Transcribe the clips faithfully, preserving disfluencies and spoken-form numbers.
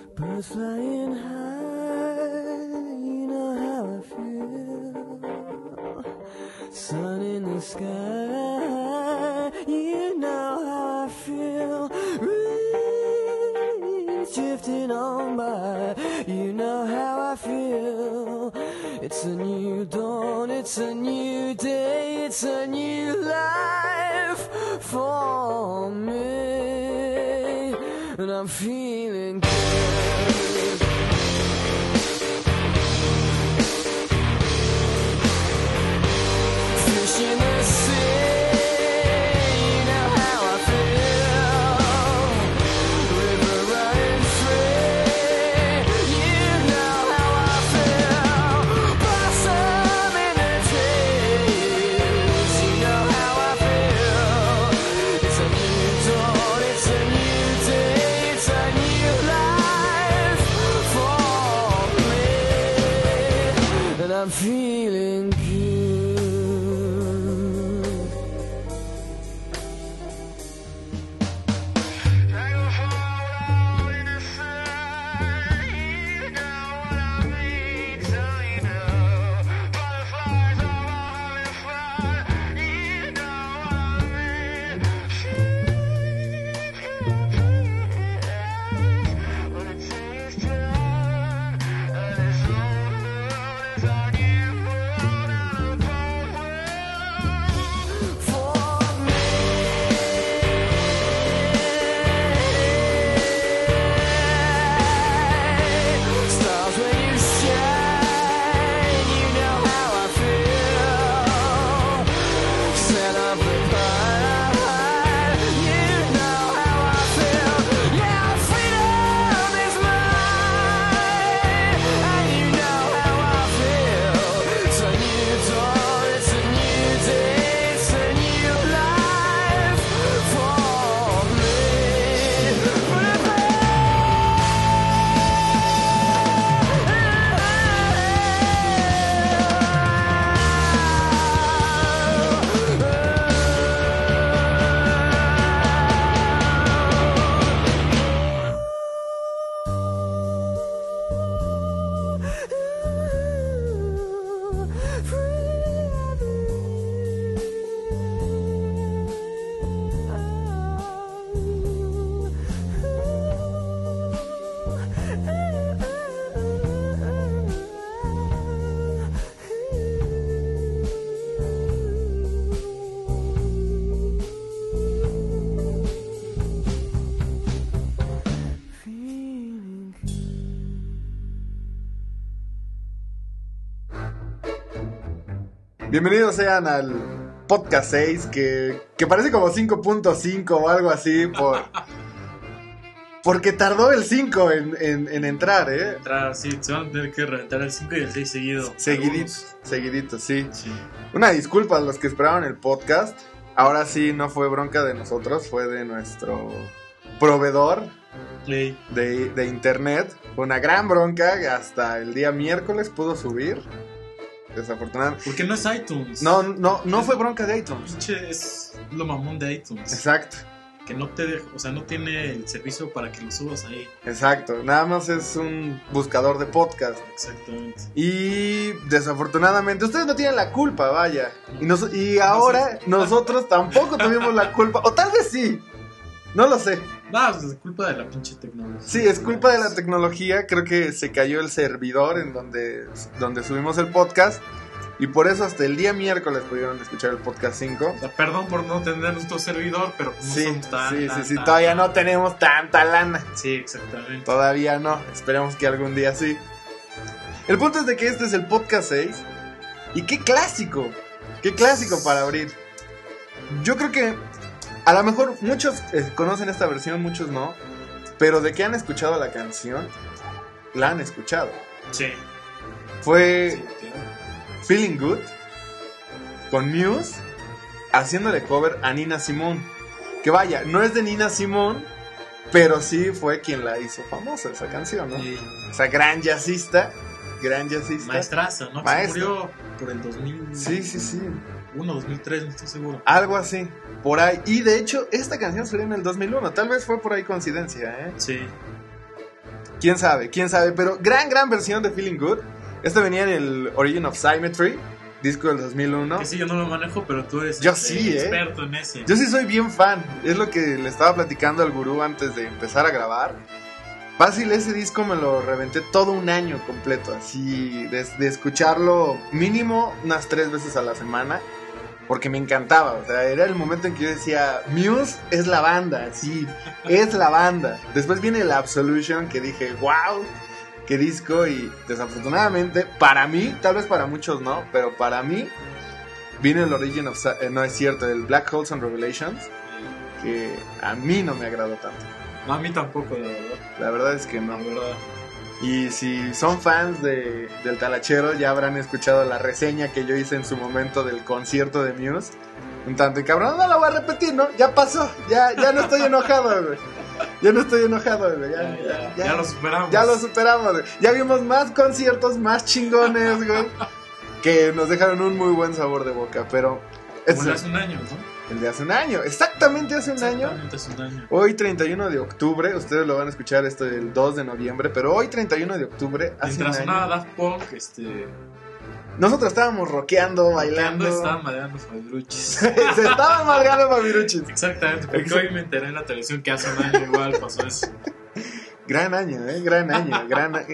Birds flying high, you know how I feel. Sun in the sky, you know how I feel. Breeze drifting on by, you know how I feel. It's a new dawn, it's a new day, it's a new life for me, and I'm feeling good. Fish in the sea, you know how I feel. River running free, you know how I feel. Blossom in the trees, you know how I feel. It's a new dawn, it's a new day, it's a new life for me, and I'm feeling good. Bienvenidos sean al podcast seis, que, que parece como cinco punto cinco o algo así, por, porque tardó el cinco en, en, en entrar, ¿eh? Entrar, sí, se van a tener que reventar el cinco y el seis seguido. Seguidito, seguidito, sí. sí. Una disculpa a los que esperaron el podcast. Ahora sí, no fue bronca de nosotros, fue de nuestro proveedor sí. de, de internet. Fue una gran bronca, hasta el día miércoles pudo subir. Desafortunadamente. Porque no es iTunes. No, no, no fue bronca de iTunes. Pinche, es lo mamón de iTunes. Exacto. Que no te deja, o sea, no tiene el servicio para que lo subas ahí. Exacto. Nada más es un buscador de podcast. Exactamente. Y desafortunadamente ustedes no tienen la culpa, vaya. Y, nos, y ahora nosotros tampoco tuvimos la culpa. O tal vez sí. No lo sé. No, es culpa de la pinche tecnología. Sí, es culpa de la tecnología. Creo que se cayó el servidor en donde, donde subimos el podcast. Y por eso hasta el día miércoles pudieron escuchar el podcast cinco. O sea, perdón por no tener nuestro servidor, pero no sí, son tan, sí, tan, sí, sí, tan, todavía tan. no tenemos tanta lana. Sí, exactamente. Todavía no. Esperemos que algún día sí. El punto es de que este es el podcast seis. Y qué clásico. Qué clásico para abrir. Yo creo que a lo mejor muchos eh, conocen esta versión, muchos no. Pero de que han escuchado la canción, la han escuchado. Sí. Fue Sí, claro. Feeling Good con Muse haciéndole cover a Nina Simone. Que vaya, no es de Nina Simone, pero sí fue quien la hizo famosa esa canción, ¿no? Sí. Esa gran jazzista, gran jazzista. Maestraza, ¿no? Maestra. Se murió por el dos mil uno, Sí, sí, sí. dos mil tres, no estoy seguro. Algo así, por ahí. Y de hecho, esta canción salió en el dos mil uno. Tal vez fue por ahí coincidencia, ¿eh? Sí. quién sabe, quién sabe. Pero gran, gran versión de Feeling Good. Este venía en el Origin of Symmetry, disco del dos mil uno. Que sí, yo no lo manejo, pero tú eres Yo este, sí, ¿eh? experto en ese. Yo sí soy bien fan. Es lo que le estaba platicando al gurú antes de empezar a grabar. Fácil, ese disco me lo reventé todo un año completo. Así, de, de escucharlo mínimo unas tres veces a la semana. Porque me encantaba. O sea, era el momento en que yo decía, Muse es la banda. Sí, es la banda. Después viene la Absolution, que dije, wow, qué disco. Y desafortunadamente, para mí, tal vez para muchos no, pero para mí, viene el Origin of... Eh, no es cierto, el Black Holes and Revelations, que a mí no me agradó tanto. No, a mí tampoco, la verdad. La verdad es que no. La verdad. Y si son fans de, del Talachero, ya habrán escuchado la reseña que yo hice en su momento del concierto de Muse. Un tanto y cabrón, no la voy a repetir, ¿no? Ya pasó, ya, ya no estoy enojado, güey. Ya no estoy enojado, güey. Ya, Ya, ya, ya, ya lo superamos. Ya lo superamos, güey. Ya vimos más conciertos más chingones, güey, que nos dejaron un muy buen sabor de boca, pero... Como es de hace un año, ¿no? el de hace un año, exactamente hace un año. Exactamente hace un año. Hoy treinta y uno de octubre, ustedes lo van a escuchar esto el dos de noviembre, pero hoy treinta y uno de octubre, hace Mientras un sonaba año, Daft Punk, este... nosotros estábamos rockeando, bailando, bailando. estaban mareando fabiruchis. Se estaban malgando Fabiruchis. Exactamente, porque Exacto. hoy me enteré en la televisión que hace un año igual pasó eso. Gran año, eh, gran año, gran año.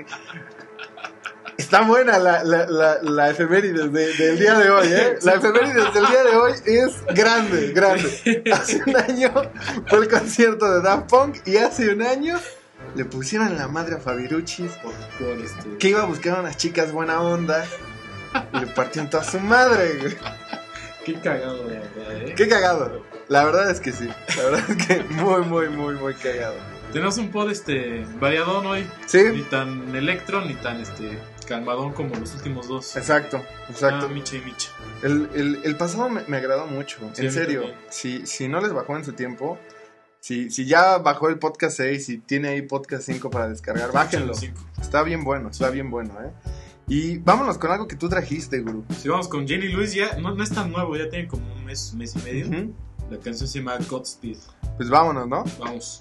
Está buena la, la, la, la efemérides de, del día de hoy, ¿eh? La efemérides del día de hoy es grande, grande. Hace un año fue el concierto de Daft Punk y hace un año le pusieron la madre a Fabiruchis Por, por este... que iba a buscar a unas chicas buena onda y le partieron toda su madre, güey. Qué cagado, la verdad, ¿eh? Qué cagado. La verdad es que sí. La verdad es que muy, muy, muy, muy cagado. Tenemos un pod este variadón hoy. ¿Sí? Ni tan electro, ni tan este calmadón como los últimos dos. Exacto, exacto. Ah, Micha y Micha. El, el, el pasado me, me agradó mucho, Sí, a mí en serio. también. Si, si no les bajó en su tiempo, si, si ya bajó el podcast seis y tiene ahí podcast cinco para descargar, bájenlo. Cinco. Está bien bueno, está bien bueno, ¿eh? Y vámonos con algo que tú trajiste, gurú. Si vamos con Jenny Luis, ya no, no es tan nuevo, ya tiene como un mes, mes y medio. Ujú. La canción se llama Godspeed. Pues vámonos, ¿no? Vamos.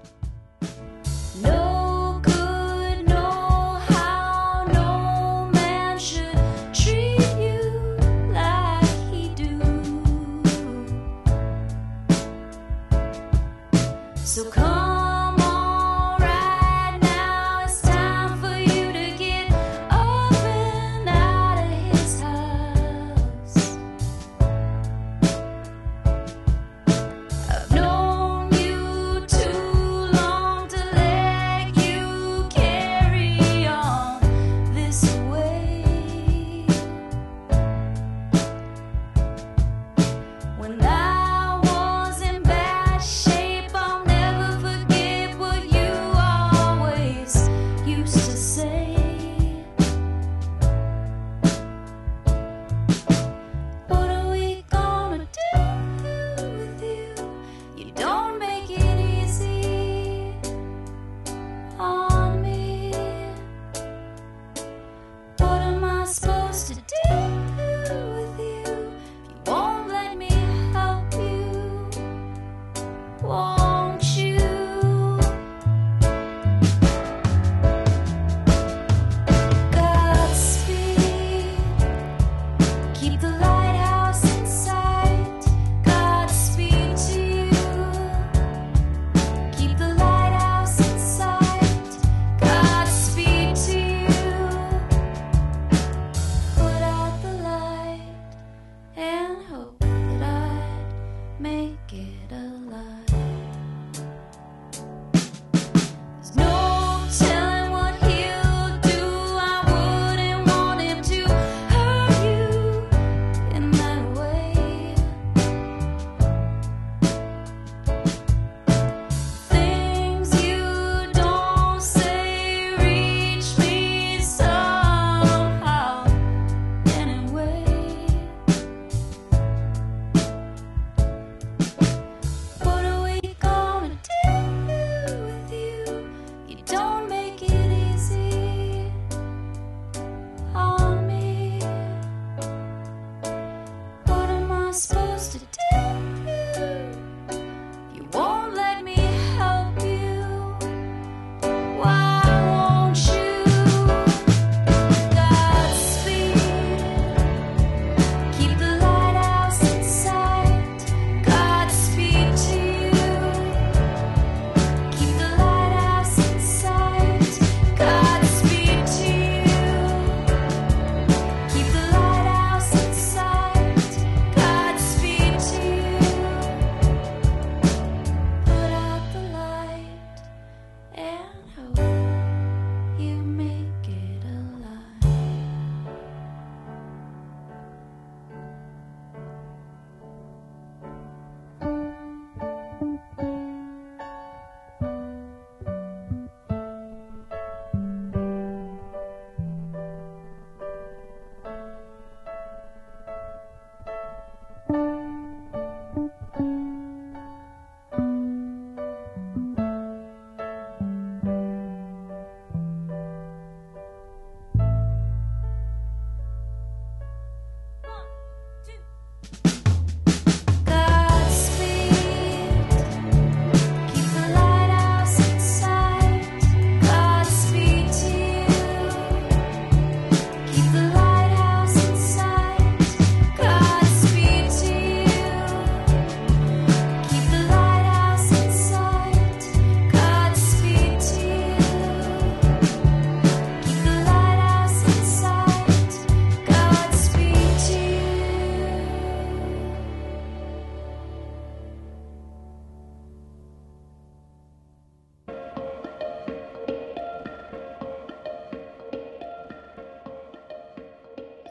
No good, no how, no man should treat you like he do. So come on right now, it's time for you to get up and out of his house. I've known you to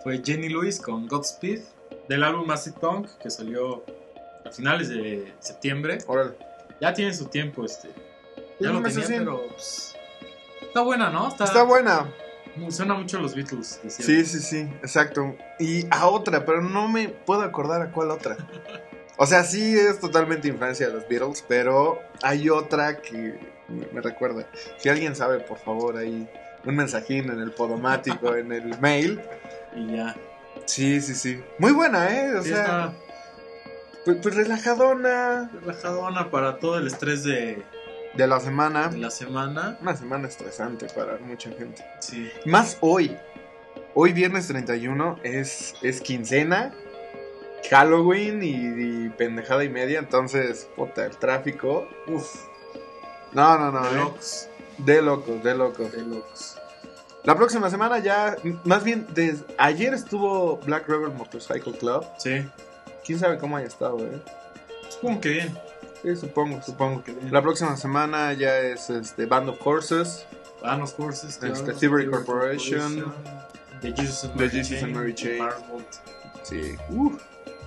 fue Jenny Lewis con Godspeed, del álbum Acid Punk, que salió a finales de septiembre. Órale. Ya tiene su tiempo, este. Ya Un lo tenía, mesecín. pero pues, está buena, ¿no? Está buena. Suena mucho a los Beatles. decía. Sí, sí, sí, exacto. Y a otra, pero no me puedo acordar a cuál otra. O sea, sí es totalmente influencia de los Beatles, pero hay otra que me, me recuerda. Si alguien sabe, por favor, ahí un mensajín en el podomático, en el mail. Y ya. Sí, sí, sí. Muy buena, ¿eh? O Sí, sea, está pues, pues relajadona relajadona para todo el estrés de, de la semana. de la semana. Una semana estresante para mucha gente. Sí. Más hoy. Hoy viernes treinta y uno es, es quincena, Halloween y, y pendejada y media. Entonces, puta, el tráfico. Uf. No, no, no. De eh. locos. De locos, de locos. De locos. La próxima semana ya, más bien, desde ayer estuvo Black Rebel Motorcycle Club. Sí. Quién sabe cómo haya estado, eh. Supongo que bien. Sí, supongo, supongo. que bien. La próxima semana ya es este Band of Horses. Van los Horses, claro. Este, Thievery Corporation. The Jesus and The Mary Jesus and Mary Chain. Marvel. Sí. Uf.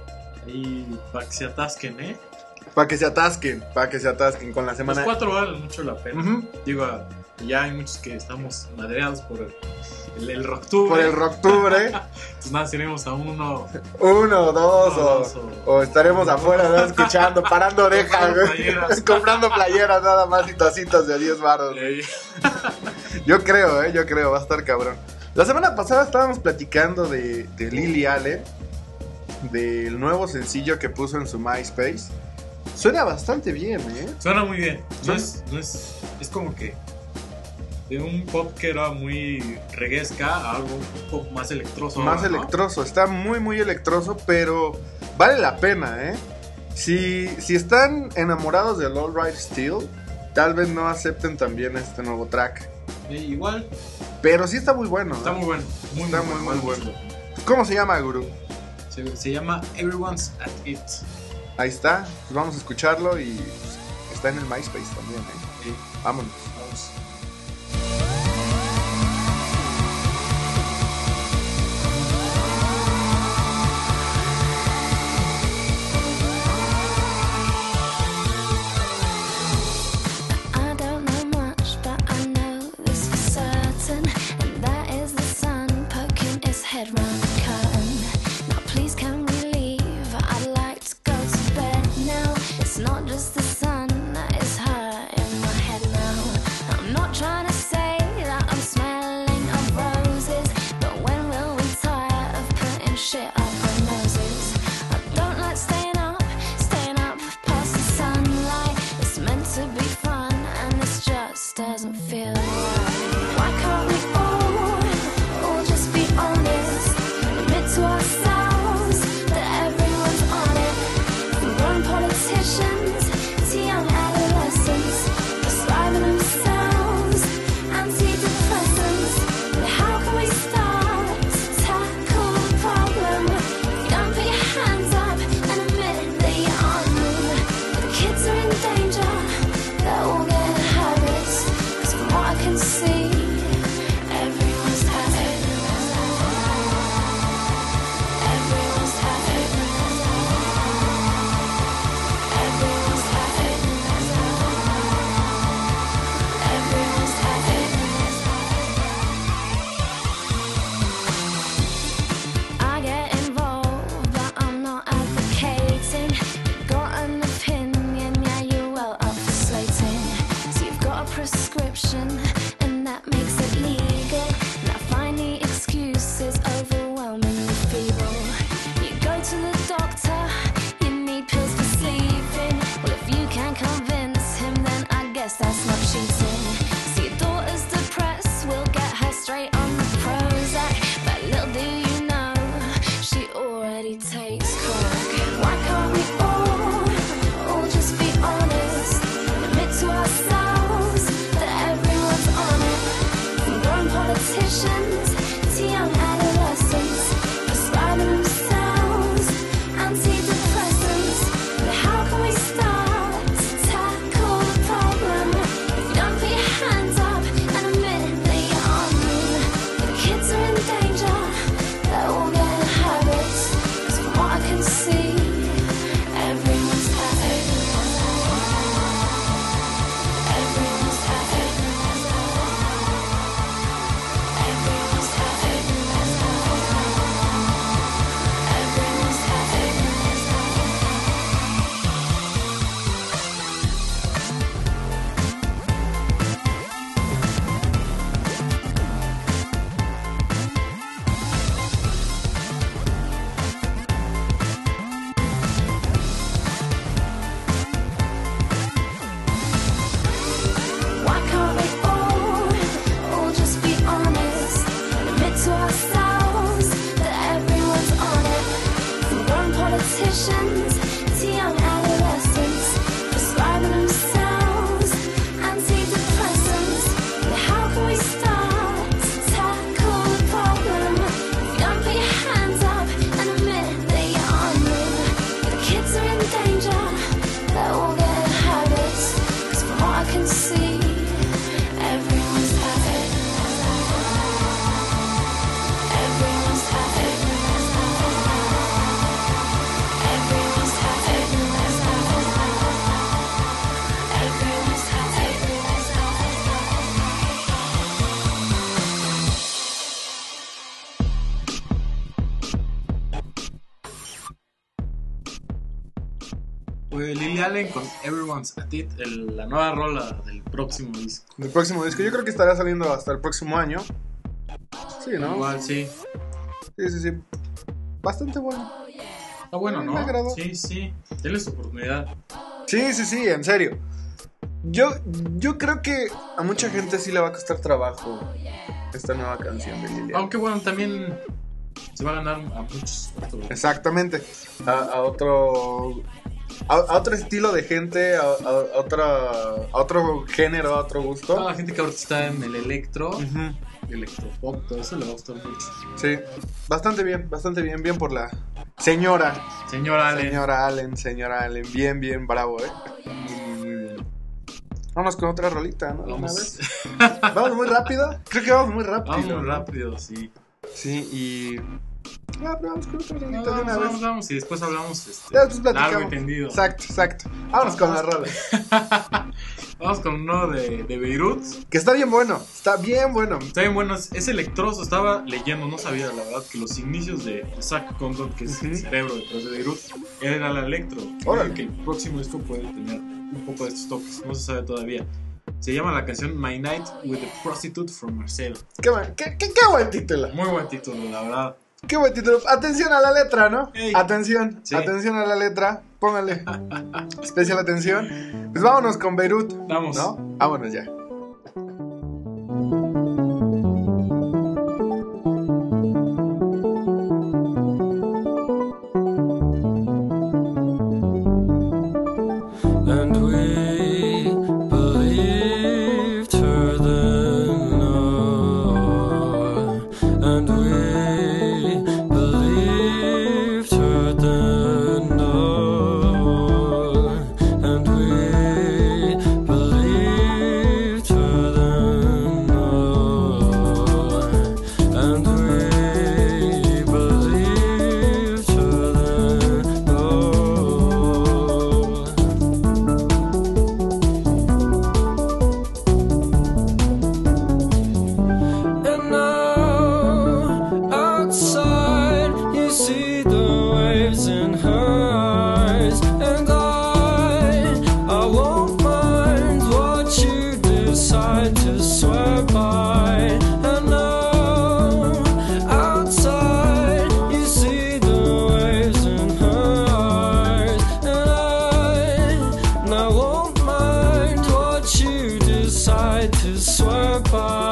Ahí para que se atasquen, ¿eh? Para que se atasquen, para que se atasquen con la Los semana. cuatro valen mucho la pena. Ujú. Digo, ya hay muchos que estamos madreados por el, el, el Rocktubre. Por el Rocktubre. Entonces nada, iremos a uno. Uno, dos, Uno, o, dos, o- o estaremos afuera, ¿no? Escuchando, parando orejas, Comprando güey. playeras. Comprando playeras nada más y tacitas de diez baros. Eh, Yo creo, eh, yo creo, va a estar cabrón. La semana pasada estábamos platicando de, de Lily Allen, del nuevo sencillo que puso en su MySpace. Suena bastante bien, ¿eh? Suena muy bien. No Suena- es, no es, es como que de un pop que era muy reguesca a algo un poco más electroso. Más ahora, ¿no? electroso, está muy muy electroso, pero vale la pena, ¿eh? Si, si están enamorados del All Right Steel, tal vez no acepten también este nuevo track. Eh, igual, Pero sí está muy bueno, está ¿eh? muy bueno. Muy, Está muy, muy, bueno, muy mucho. ¿Cómo se llama, Guru? Se, se llama Everyone's at It. Ahí está, pues vamos a escucharlo y pues, está en el MySpace también, ¿eh? Sí, Vámonos. vamos. I don't know much, but I know this for certain, and that is the sun poking its head round the curtain. Now please can we leave? I'd like to go to bed now. It's not just the sun that is her in my head now. I'm not trying to say that I'm smelling of roses, but when will we tire of putting shit up our noses? I don't like staying up, staying up past the sunlight. It's meant to be fun, and this just doesn't feel right. Why can't we all, all just be honest? Admit to ourselves that everyone's on it. From grown politicians to young adolescents, prescribing themselves antidepressants. But how can we start to tackle the problem Pues Lily Allen con Everyone's At It, el- la nueva rola del próximo disco. El próximo disco, yo creo que estará saliendo hasta el próximo año. Sí, ¿no? Igual, sí. Sí, sí, sí. Bastante bueno. Está bueno, Me ¿no? agradó. Sí, sí. Denle su oportunidad. Sí, sí, sí, en serio. Yo, yo creo que a mucha gente sí le va a costar trabajo esta nueva canción de Lily Allen. Aunque bueno, también se va a ganar a muchos. otros. Exactamente. A, a otro. A, a otro estilo de gente, a, a, a otra, a otro género, a otro gusto. Toda la gente que ahorita está en el electro, Ujú. electropop, todo eso le va a gustar mucho. Sí, bastante bien, bastante bien, bien por la señora, Señora Allen. señora Allen, señora Allen, bien, bien, bravo, eh. Muy, muy bien. Vamos con otra rolita, ¿no? De una Vamos, vez. Vamos muy rápido, creo que vamos muy rápido. vamos muy ¿no? rápido, sí. Sí, y... Ah, pero vamos con otra rolita No, de vamos, una vez. vamos, vamos, y después hablamos este, Ya después platicamos. largo y tendido. Exacto, exacto. Vámonos con la rola. Vamos con uno de, de Beirut. Que está bien bueno, está bien bueno. Está bien bueno, es, es electroso. Estaba leyendo, no sabía la verdad, que los inicios de Zach Condon, que es Ujú. el cerebro detrás de Beirut, él era la electro. Órale. Que el próximo disco puede tener un poco de estos toques, no se sabe todavía. Se llama la canción My Night with the Prostitute from Marcel. Qué, buen- qué, qué, qué buen título. Muy buen título, la verdad. Qué buen título. Atención a la letra, ¿no? Ey. Atención, Sí. atención a la letra. Póngale especial atención. Pues vámonos con Beirut. Vamos. ¿No? Vámonos ya. And we believed her then, oh, and we believed her then, oh, and we believed her then, oh, and we believed her then, oh. And now, outside, you see the waves in her eyes. And I, I won't mind what you decide to swear by. And now, outside, you see the waves in her eyes. And I, and I won't mind what you decide to swear by.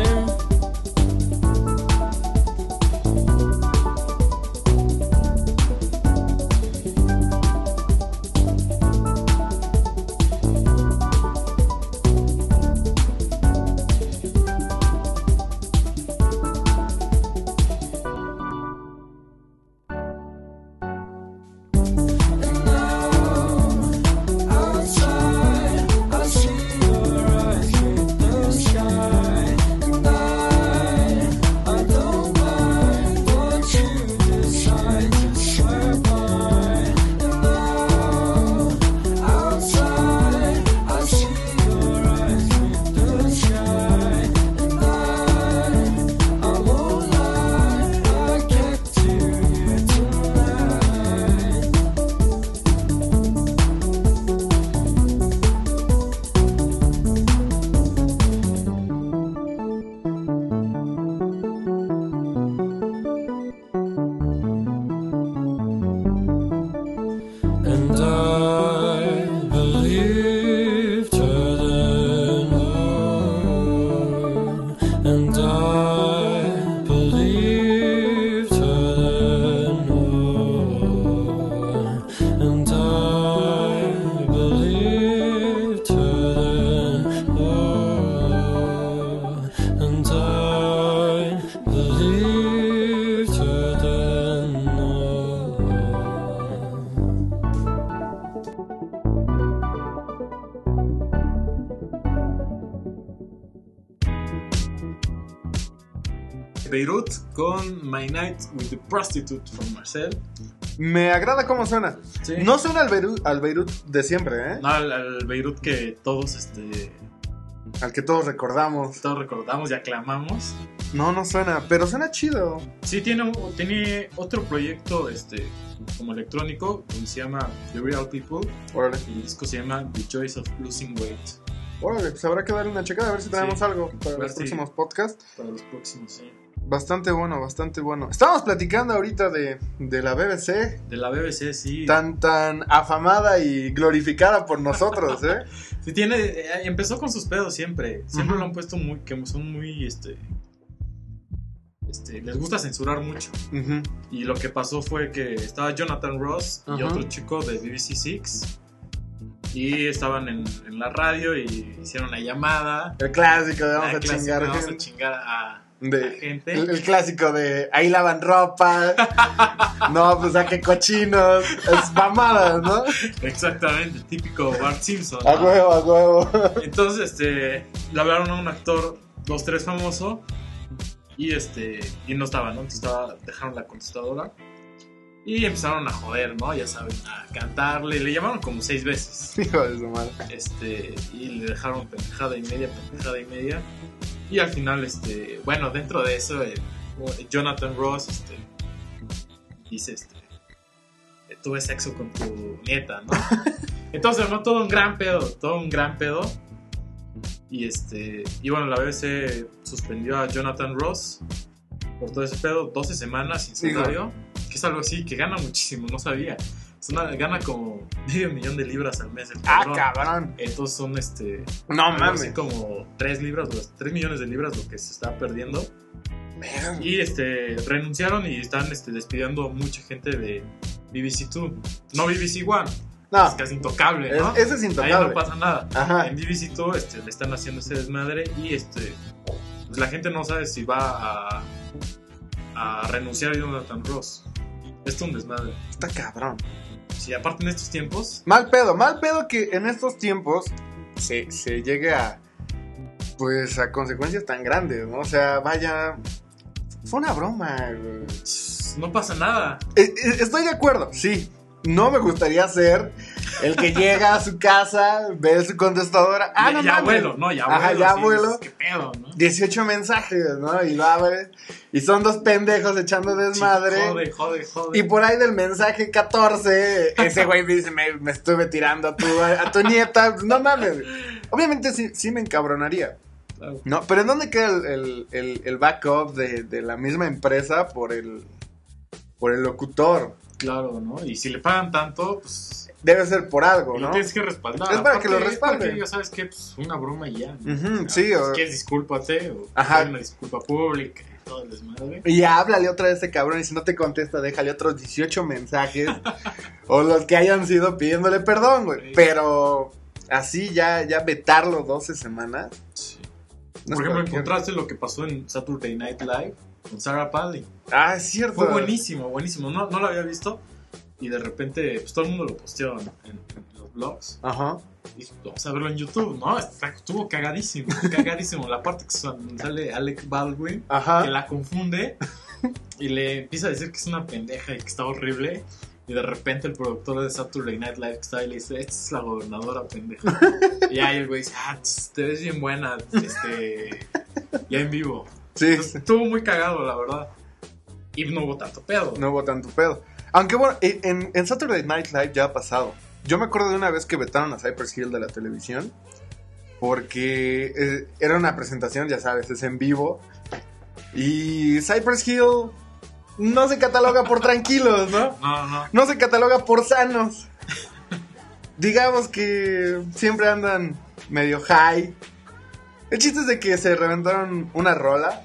Outside, I see your eyes hit the sky, and I, I don't mind what you decide to swear by. And now, outside, I see your eyes hit the sky, and I, I won't lie, I get to you tonight. And I believed her then, oh, and I believed her then, oh, and I believed her then, oh, and I believed her then, oh. Beirut con My Night with the Prostitute from Marcel. Me agrada cómo suena. Sí. No suena al Beirut, al Beirut de siempre, ¿eh? No, al, al Beirut que todos este, al que todos recordamos. Todos recordamos y aclamamos. No, no suena, pero suena chido. Sí, tiene, un- tiene otro proyecto este, como electrónico que se llama The Real People. Órale, Y el disco se llama The Joys of Losing Weight. órale, pues habrá que darle una checada a ver si tenemos Sí. algo para A ver los si- próximos podcasts. Para los próximos, sí. Bastante bueno, bastante bueno. Estábamos platicando ahorita de, de la B B C, De la B B C, sí. tan, tan afamada y glorificada por nosotros, ¿eh? Sí, tiene, eh, empezó con sus pedos siempre. Siempre Ujú. lo han puesto muy, que son muy, este, este, les gusta censurar mucho. Ujú. Y lo que pasó fue que estaba Jonathan Ross y Ajá. otro chico de B B C Six. Y estaban en, en la radio y hicieron una llamada. El clásico de vamos La a clásica, chingar vamos a gente. chingar a, De- a gente. el, el clásico de ahí lavan ropa. No, pues a qué cochinos. Es mamadas, ¿no? Exactamente, típico Bart Simpson. A ¿no? huevo, a huevo. Entonces, este, le hablaron a un actor, dos, tres famoso, y este, y no estaba, ¿no? Entonces estaba, dejaron la contestadora y empezaron a joder, ¿no? Ya saben, a cantarle, le llamaron como seis veces, Hijo de su madre. este, y le dejaron pendejada y media, pendejada y media, y al final, este, bueno, dentro de eso, eh, Jonathan Ross, este, dice, este, tuve sexo con tu nieta, ¿no? Entonces, ¿no? Todo un gran pedo, todo un gran pedo. Y este, y bueno, la B B C suspendió a Jonathan Ross por todo ese pedo, doce semanas sin Hijo. salario, que es algo así, que gana muchísimo, no sabía. Es una- gana como medio millón de libras al mes el Ah, cabrón. cabrón. Entonces son este, No algo así mames. como tres libras, los tres millones de libras lo que se está perdiendo. Verga. Y este, renunciaron y están este, despidiendo mucha gente de B B C dos. No B B C One, No, es casi intocable, ¿no? es- ese es Ahí intocable. no pasa nada. Ajá. En B B C dos este, le están haciendo ese desmadre y este, pues la gente no sabe si va a, a renunciar a Jonathan Ross. Esto es un desmadre. Está cabrón. Si aparte en estos tiempos, Mal pedo, mal pedo que en estos tiempos se, se llegue a, pues, a consecuencias tan grandes, ¿no? O sea, vaya, fue una broma, güey. no pasa nada. Eh, eh, Estoy de acuerdo, sí. No me gustaría ser el que llega a su casa, ve su contestadora. Ah, ya, no ya mames. abuelo, no, ya abuelo. Ajá, ya sí, abuelo. dices, ¿qué pedo, no? dieciocho mensajes, ¿no? Y lo abre. Y son dos pendejos echando desmadre. Sí, Jode, jode, jode. Y por ahí del mensaje catorce, ese güey me dice, me, me estuve tirando a tu, a tu nieta. No mames. Obviamente sí, sí me encabronaría. Claro. No, pero ¿en dónde queda el, el, el, el backup de, de la misma empresa por el, por el locutor? Claro, ¿no? Y si le pagan tanto, pues Debe ser por algo, lo ¿no? tienes que respaldar. Es para que lo Aparte, es respalden. Porque ya sabes que pues una broma y ya, ¿no? Ujú, sí, pues, o- quieres discúlpate o Ajá. hay una disculpa pública y todo el desmadre. Y háblale otra vez a ese cabrón y si no te contesta, déjale otros dieciocho mensajes o los que hayan sido pidiéndole perdón, güey. Sí. Pero así ya, ya vetarlo doce semanas. Sí. No Por es ejemplo, cualquier- encontraste lo que pasó en Saturday Night Live con Sarah Palin. Ah, es cierto. Fue buenísimo, buenísimo. No, no lo había visto y de repente pues todo el mundo lo posteó en, en- en los blogs. Ajá. Y vamos a verlo en YouTube, ¿no? Está- Estuvo cagadísimo, cagadísimo. La parte que sale Alec Baldwin, Ajá. que la confunde y le empieza a decir que es una pendeja y que está horrible. Y de repente el productor de Saturday Night Live que está ahí le dice, esta es la gobernadora pendeja. Y ahí el güey dice, ah, tss, te ves bien buena, este, ya en vivo. Sí, Entonces, estuvo muy cagado, la verdad. Y no hubo tanto pedo. no hubo tanto pedo. Aunque bueno, en, en Saturday Night Live ya ha pasado. Yo me acuerdo de una vez que vetaron a Cypress Hill de la televisión. Porque eh, era una presentación, ya sabes, es en vivo. Y Cypress Hill no se cataloga por tranquilos, ¿no? No, no. No se cataloga por sanos. Digamos que siempre andan medio high. El chiste es de que se reventaron una rola.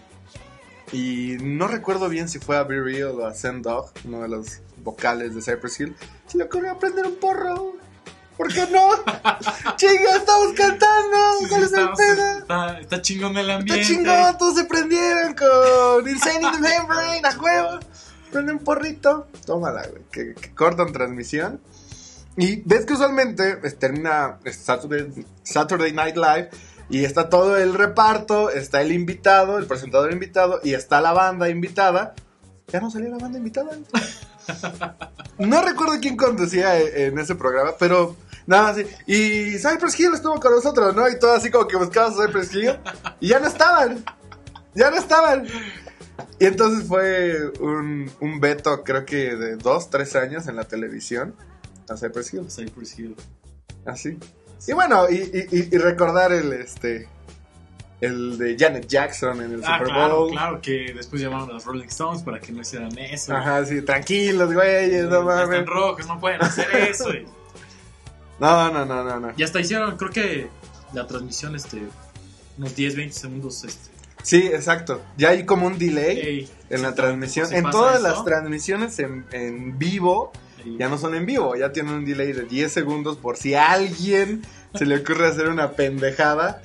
Y no recuerdo bien si fue a Be Real o a Send Dog, uno de los vocales de Cypress Hill. Se le ocurrió prender un porro. ¿Por qué no? Chinga, estamos cantando. Sí, ¿Cuál sí, es el está, pedo? está, está chingón el ambiente. Está chingón, todos se prendieron con Insane in the Membrane, a huevo. Prende un porrito, tómala, güey, que, que cortan transmisión. Y ves que usualmente pues, termina Saturday, Saturday Night Live y está todo el reparto, está el invitado, el presentador invitado y está la banda invitada. Ya no salió la banda invitada. No recuerdo quién conducía en ese programa, pero No, sí. Y Cypress Hill estuvo con nosotros, ¿no? Y todo así como que buscabas a Cypress Hill. Y ya no estaban. Ya no estaban. Y entonces fue un, un veto, creo que de dos, tres años en la televisión a Cypress Hill. Cypress Hill. Así. Y bueno, y, y, y recordar el este el de Janet Jackson en el Ah, Super claro, Bowl. claro, que después llamaron a los Rolling Stones para que no hicieran eso. Ajá, sí, tranquilos, güeyes, no Ya están mames. rojos, no pueden hacer eso. Y, No, no, no, no, no. y hasta hicieron, creo que la transmisión, este, unos diez, veinte segundos, este. Sí, exacto. Ya hay como un delay Ey, en la exactamente, transmisión. si En pasa todas eso, las transmisiones en, en vivo, ey, ya no son en vivo, ya tienen un delay de diez segundos por si a alguien se le ocurre hacer una pendejada.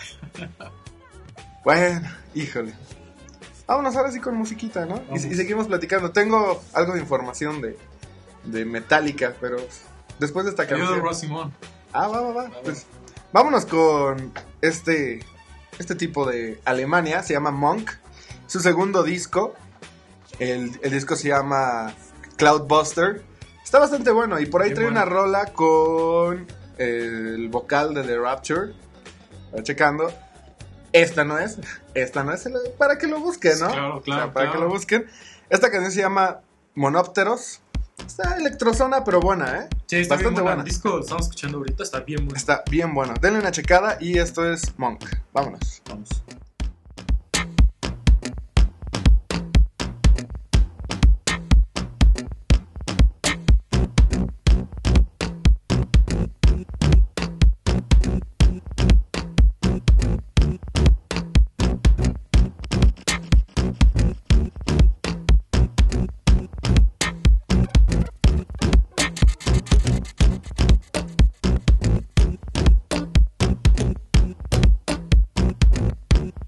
Bueno, híjole. Vámonos ahora sí con musiquita, ¿no? Y, Vamos. y seguimos platicando. Tengo algo de información de, de Metallica, pero después de esta ayuda canción. Ross Simón. Ah, va, va, va. va. Pues vámonos con este, este tipo de Alemania, se llama Monk. Su segundo disco, el, el disco se llama Cloudbuster. Está bastante bueno y por ahí Bien trae bueno. una rola con el vocal de The Rapture. Voy checando. Esta no es, esta no es, el- para que lo busquen, ¿no? Claro, claro, O sea, para claro. que lo busquen. Esta canción se llama Monópteros. Está electrozona, pero buena, ¿eh? Sí, está bien Bastante buena. buena. El disco que estamos escuchando ahorita está bien bueno. Está bien bueno. Denle una checada y esto es Monk. Vámonos. Vamos. Thank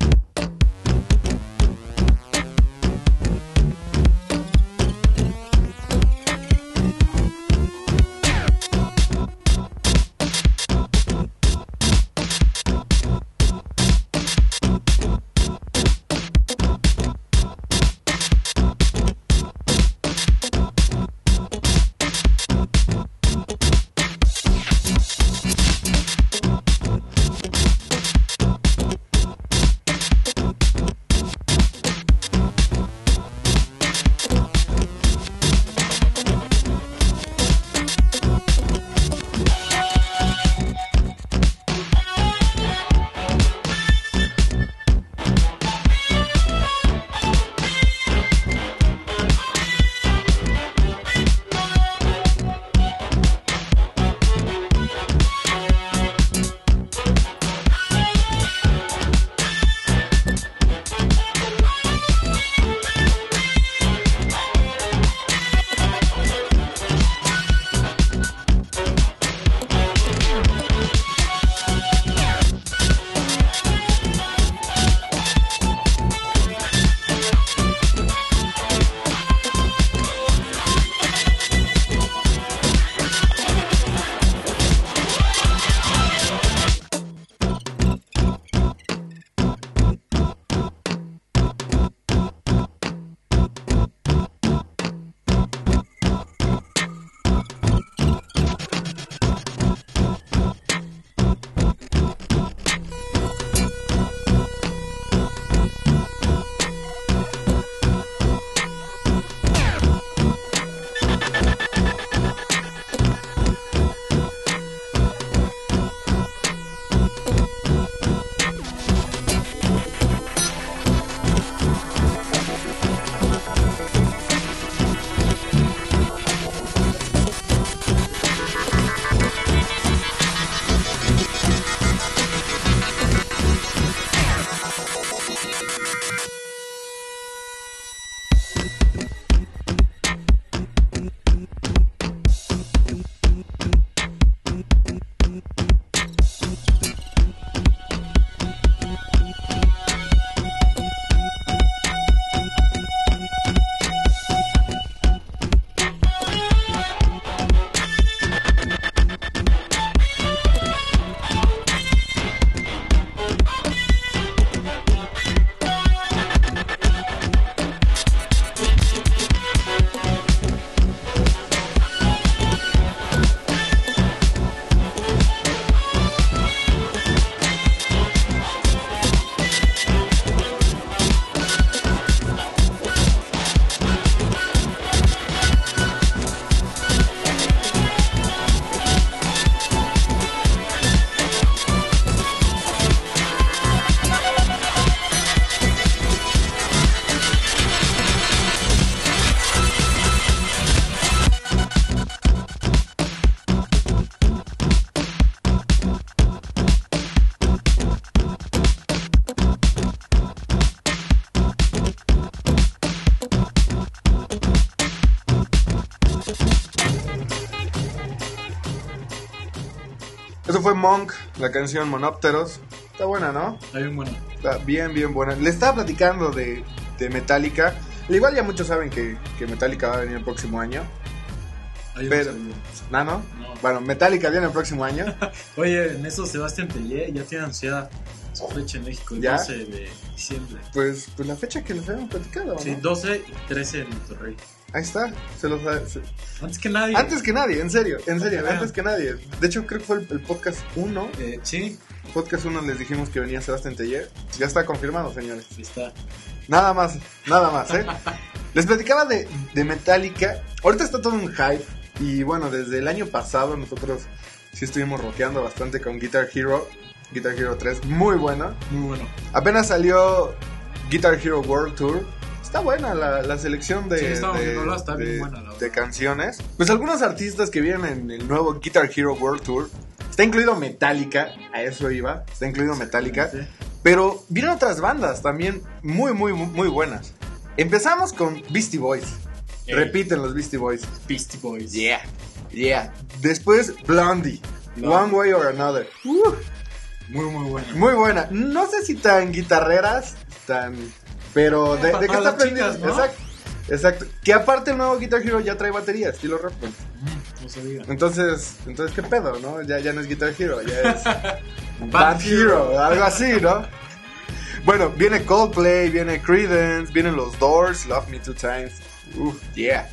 Eso fue Monk, la canción Monópteros. Está buena, ¿no? Está bien bueno. Está bien, bien buena. Le estaba platicando de, de Metallica. Al igual ya muchos saben que, que Metallica va a venir el próximo año. Ahí Pero, no ¿no, no? No. Bueno, Metallica viene el próximo año. Oye, en eso Sebastián Tellier ya tiene anunciada su fecha en México, el ¿Ya? doce de diciembre. Pues, pues la fecha que les habíamos platicado, ¿no? Sí, doce y trece en Monterrey. Ahí está. Se los ha- se- Antes que nadie. Antes que nadie, en serio, en serio, Bueno. antes que nadie. De hecho, creo que fue el, el podcast uno. Eh, sí, Podcast uno les dijimos que venía Sebastián Tellier. Ya está confirmado, señores. sí está. Nada más, nada más, ¿eh? Les platicaba de, de Metallica. Ahorita está todo un hype. Y bueno, desde el año pasado nosotros sí estuvimos rockeando bastante con Guitar Hero. Guitar Hero tres, muy buena. Muy bueno. Apenas salió Guitar Hero World Tour. Está buena la, la selección de, Sí, estamos de- viéndola, está bien de- buena, la verdad. de canciones. Pues algunos artistas que vienen en el nuevo Guitar Hero World Tour. Está incluido Metallica, a eso iba. Está incluido Metallica. Sí. Pero vienen otras bandas también muy, muy, muy, muy buenas. Empezamos con Beastie Boys. Ey. Repiten los Beastie Boys. Beastie Boys. Yeah, yeah. Después Blondie. Blondie. One Way or Another. Uh, Muy, muy bueno. muy buena. No sé si tan guitarreras, tan... Pero de, para de qué todas está las aprendiendo. chicas, ¿no? Exacto. Exacto. Que aparte el nuevo Guitar Hero ya trae batería, estilo rock band. Mm, no se diga. Entonces, entonces qué pedo, ¿no? Ya, ya no es Guitar Hero, ya es Band Band Hero, Hero. algo así, ¿no? Bueno, viene Coldplay, viene Creedence, vienen los Doors, Love Me Two Times. Uf, yeah.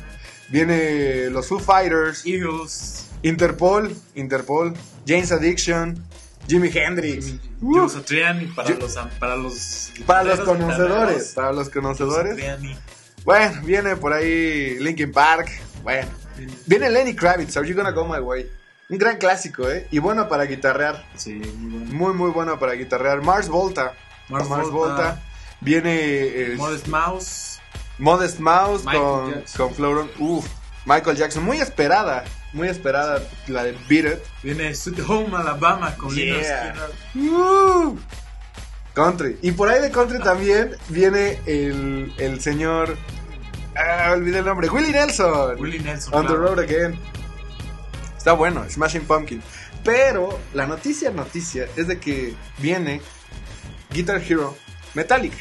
Viene los Foo Fighters, Eagles. Interpol, Interpol, Jane's Addiction, Jimi Hendrix. Joe Uf, Satriani para Yo- los para los para los guitarreros, conocedores, guitarreros. para los Joe conocedores. Satriani. Bueno, viene por ahí Linkin Park. Bueno, viene Lenny Kravitz, Are You Gonna Go My Way? Un gran clásico, ¿eh? Y bueno para guitarrear. Sí, muy bueno. Muy, muy bueno para guitarrear. Mars Volta. Mars Volta. Volta. Viene eh, Modest Mouse. Modest Mouse Michael con, Jackson. con Floron. Uf, Michael Jackson. Muy esperada. Muy esperada la de Beat It. Viene Sweet Home Alabama con Lynyrd Yeah. Skynyrd. Uh, country. Y por ahí de country también viene el, el señor... Ah, olvidé el nombre. Willie Nelson. Willie Nelson. On the claro. Road Again. Está bueno, Smashing Pumpkin. Pero la noticia, noticia, es de que viene Guitar Hero Metallic.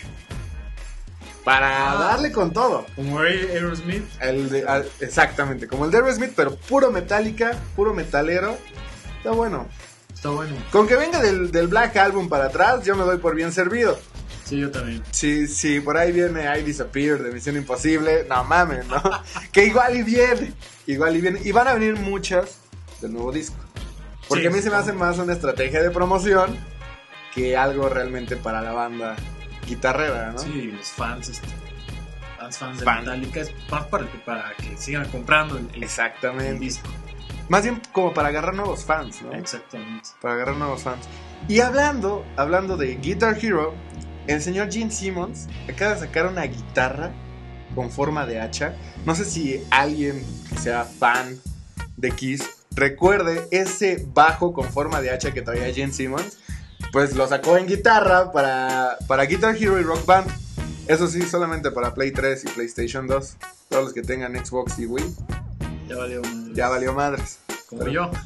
Para Ah. darle con todo. Como Aerosmith. El de- ah, exactamente, como el de Aerosmith, pero puro Metallica, puro metalero. Está bueno. Está bueno. Con que venga del, del Black Album para atrás, yo me doy por bien servido. Sí, yo también. Si, si por ahí viene I Disappear de Misión Imposible, no mames, ¿no? Que igual y viene, igual y viene. Y van a venir muchas del nuevo disco. Porque Sí, a mí se me sí. hace más una estrategia de promoción que algo realmente para la banda guitarrera, ¿no? Sí, los fans, este, fans, fans de Fan. Metallica, es más para que, para que sigan comprando el, el- el Exactamente. disco. Más bien como para agarrar nuevos fans, ¿no? Exactamente. Para agarrar nuevos fans. Y hablando, hablando de Guitar Hero, el señor Gene Simmons acaba de sacar una guitarra con forma de hacha. No sé si alguien que sea fan de Kiss recuerde ese bajo con forma de hacha que traía Gene Simmons. Pues lo sacó en guitarra para, para Guitar Hero y Rock Band. Eso sí, solamente para Play tres y PlayStation dos. Todos los que tengan Xbox y Wii, Ya valió. madre. ya valió madres. Como Pero- yo.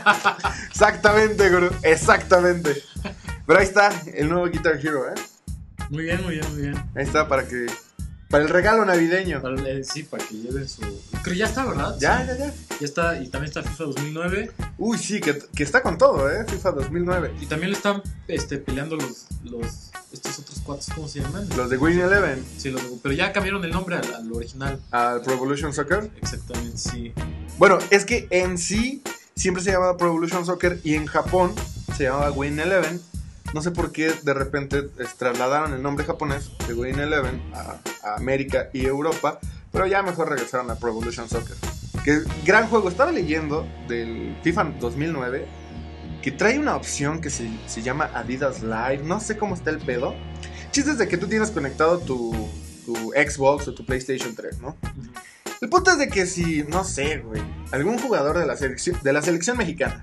Exactamente, gurú, exactamente. Pero ahí está el nuevo Guitar Hero, ¿eh? Muy bien, muy bien, muy bien. Ahí está para que... Para el regalo navideño. Para, eh, sí, para que lleven su. Creo que ya está, ¿verdad? Ya, Sí. ya, ya. Ya está, y también está FIFA dos mil nueve. Uy, sí, que, que está con todo, ¿eh? FIFA dos mil nueve. Y también le están este, peleando los, los. Estos otros cuates, ¿cómo se llaman? Los de Win Eleven Sí, los, pero ya cambiaron el nombre al, al original. al Pro Evolution Soccer. Exactamente, sí. Bueno, es que en sí siempre se llamaba Pro Evolution Soccer y en Japón se llamaba Win Eleven. No sé por qué de repente eh, trasladaron el nombre japonés de Win Eleven a, a América y Europa, pero ya mejor regresaron a Pro Evolution Soccer. Que gran juego. Estaba leyendo del FIFA dos mil nueve que trae una opción que se, se llama Adidas Live. No sé cómo está el pedo. Chistes de que tú tienes conectado tu, tu Xbox o tu PlayStation tres, ¿no? El punto es de que si, no sé, güey, algún jugador de la selección, de la selección mexicana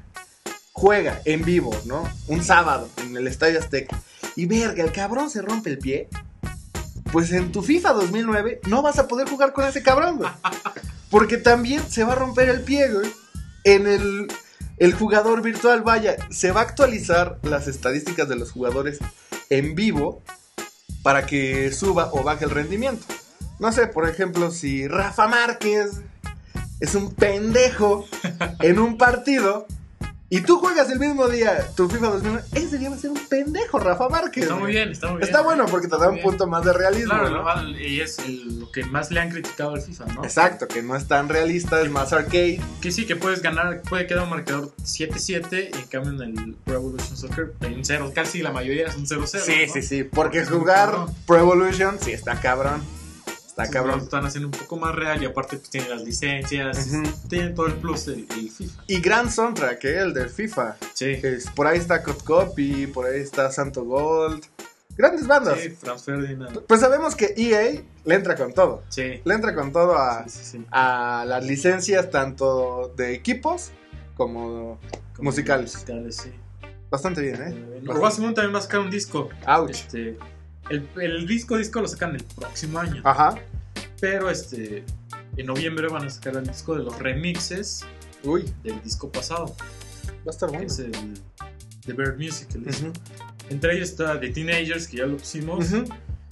juega en vivo, ¿no? Un sábado en el Estadio Azteca y verga, el cabrón se rompe el pie. pues en tu FIFA dos mil nueve no vas a poder jugar con ese cabrón, güey. Porque también se va a romper el pie, güey. En el, el jugador virtual, vaya, se va a actualizar las estadísticas de los jugadores en vivo para que suba o baje el rendimiento. No sé, por ejemplo, si Rafa Márquez es un pendejo en un partido y tú juegas el mismo día tu FIFA dos mil nueve, ese día va a ser un pendejo Rafa Márquez. Está muy bien, está muy bien. Está bueno porque te da un bien. punto más de realismo, Claro, ¿no? lo va- y es el- lo que más le han criticado al FIFA, ¿no? Exacto, que no es tan realista, es más arcade. Que sí, que puedes ganar, puede quedar un marcador siete siete y en cambio en el Pro Evolution Soccer hay un cero, casi la mayoría es un cero cero. Sí, ¿no? sí, sí, porque Es un jugar cabrón. Pro Evolution sí está cabrón. Está Entonces, lo cabrón. están haciendo un poco más real y aparte pues tienen las licencias, Ujú. tienen todo el plus del, del FIFA. Y gran soundtrack, ¿eh? El del FIFA. Sí. Es- por ahí está Cod Copy, por ahí está Santo Gold. Grandes bandas. Sí, Franz Ferdinand. Pues sabemos que E A le entra con todo. Sí. Le entra con todo a, Sí, sí, sí. a las licencias tanto de equipos como Como musicales. musicales, sí. Bastante bien, Eh, ¿eh? Uruguay Simón también va a sacar un disco. Ouch. Este, el, el disco disco lo sacan el próximo año. Ajá. Pero este en noviembre van a sacar el disco de los remixes Uy, del disco pasado. va a estar Que bueno. es el The Bird Music. El disco. Ujú. Entre ellos está The Teenagers, que ya lo pusimos. Ujú.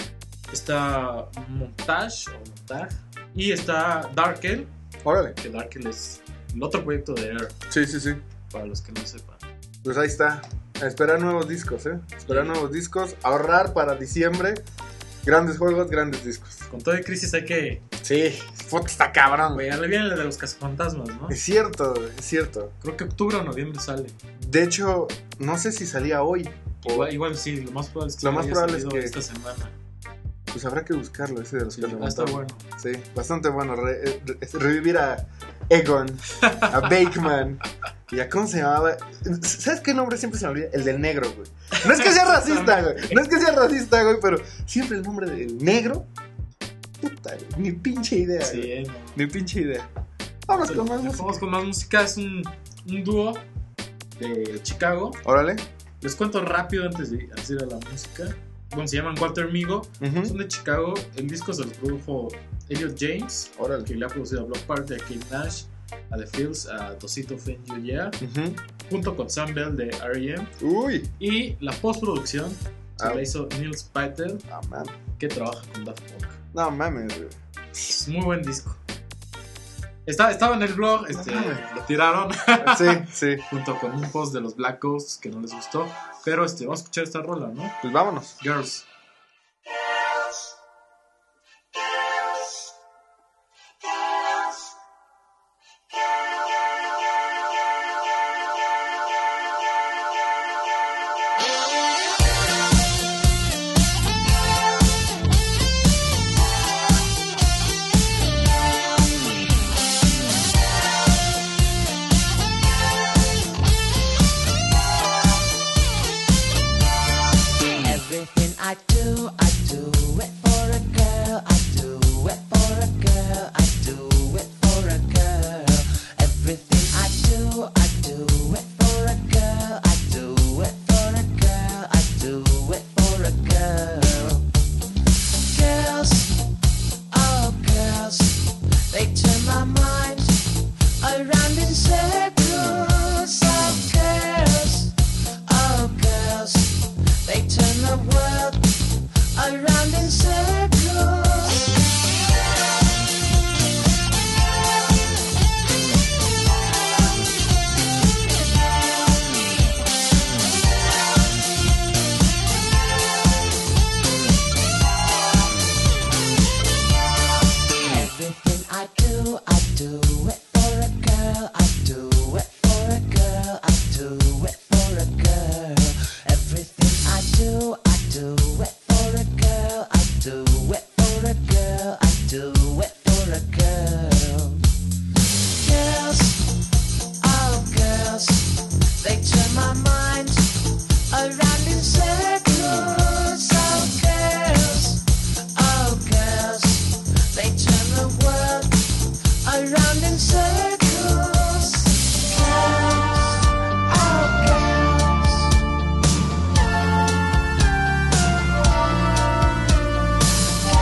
Está Montage o Montage. Y está Darkel, Órale. que Darkel es el otro proyecto de Air, Sí, sí, sí. para los que no sepan. Pues ahí está. A esperar nuevos discos, ¿eh? Esperar nuevos discos. Ahorrar para diciembre. Grandes juegos, grandes discos. Con todo de crisis hay que Sí, puta, está cabrón, güey. pegarle bien el de los cazafantasmas, ¿no? Es cierto, es cierto. Creo que octubre o noviembre sale. De hecho, no sé si salía hoy. o- Igual, igual sí, lo más probable es que Lo más haya probable es salido que- esta semana. Pues habrá que buscarlo, ese de los Sí, cazafantasmas. está bueno. Sí, bastante bueno. re- eh, re- revivir a Egon, a Bakeman. ¿Y a cómo se llamaba? ¿Sabes qué nombre siempre se me olvida? El del negro, güey. No es que sea racista, güey. No es que sea racista, güey, pero siempre el nombre del negro. Puta, güey. Ni pinche idea. Sí, güey. eh, no. Ni pinche idea. Vamos con más música. Vamos con más música. Es un, un dúo de Chicago. Órale. Les cuento rápido antes de, antes de ir a la música. Bueno, se llaman Walter Migo. Ujú. Son de Chicago. El disco se lo produjo Elliot James, Órale. que le ha producido a Block Party, a Kate Nash, a The Fields, a Tosito Fenju Yeah, Ujú. junto con Sam Bell de R E M. Uy. Y la postproducción se Ah. la hizo Neil Spiter, No mames. que trabaja con Daft Punk. No mames, güey. Es muy buen disco. Está, estaba en el blog, este, mames. lo tiraron Sí, sí. junto con un post de los Black Ghosts que no les gustó. Pero este, vamos a escuchar esta rola, ¿no? Pues vámonos. Girls. Everything I do, I do it for a girl. I do it for a girl. I do it for a girl. Everything I do, I do it for a girl. I do it for a girl. I do it for a girl. Girls, oh girls, they turn my mind around in circles. Oh girls, oh girls. They turn the world around in circles. Everything I do, I do it for a girl. I do it for a girl. I do it for a girl. Everything I do, I do it for a girl. I do it for a girl. I do it for a girl. Girls, oh girls, they turn my mind around in circles. Oh girls, oh girls, they turn the world around in circles. Girls, oh girls.